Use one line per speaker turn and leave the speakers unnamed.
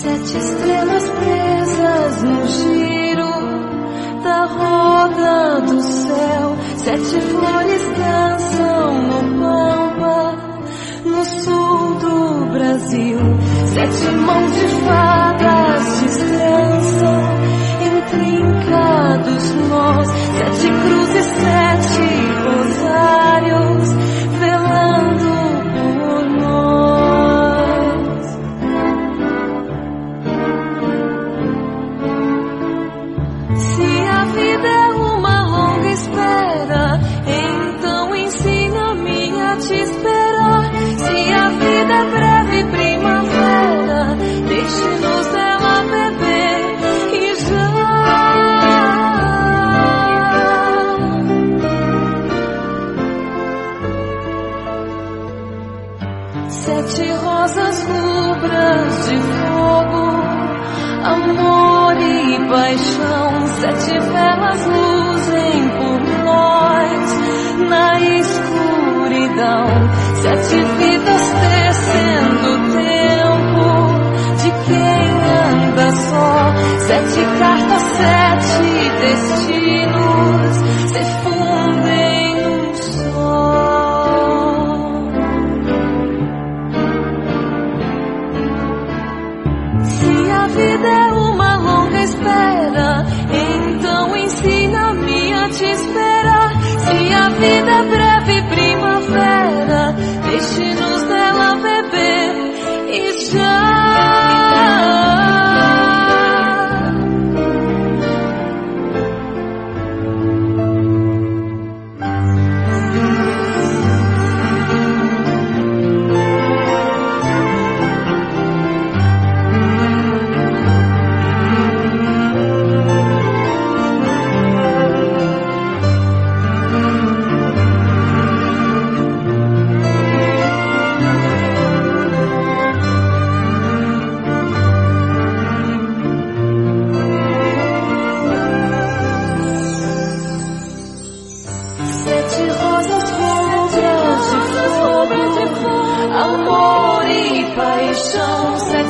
Sete estrelas presas no giro da roda do céu. Sete flores dançam no pampa, no sul do Brasil. Sete mãos de fadas descansam em trincados nós. Sete cruzes, sete rosários velando por nós. Se a vida é uma longa espera, então ensina-me a te esperar. Se a vida é breve primavera, deixe-nos dela beber e já. Sete rosas rubras de fogo, amor e paixão. Sete velas luzem por nós na escuridão. Sete vidas tecendo o tempo de quem anda só. Sete cartas, sete destinos se fundem num só. Se a vida é uma longa espera, então ensina-me a te esperar. Se a vida é breve primavera, deixe-nos dela beber e já. Sete rosas rubras de fogo, amor e paixão.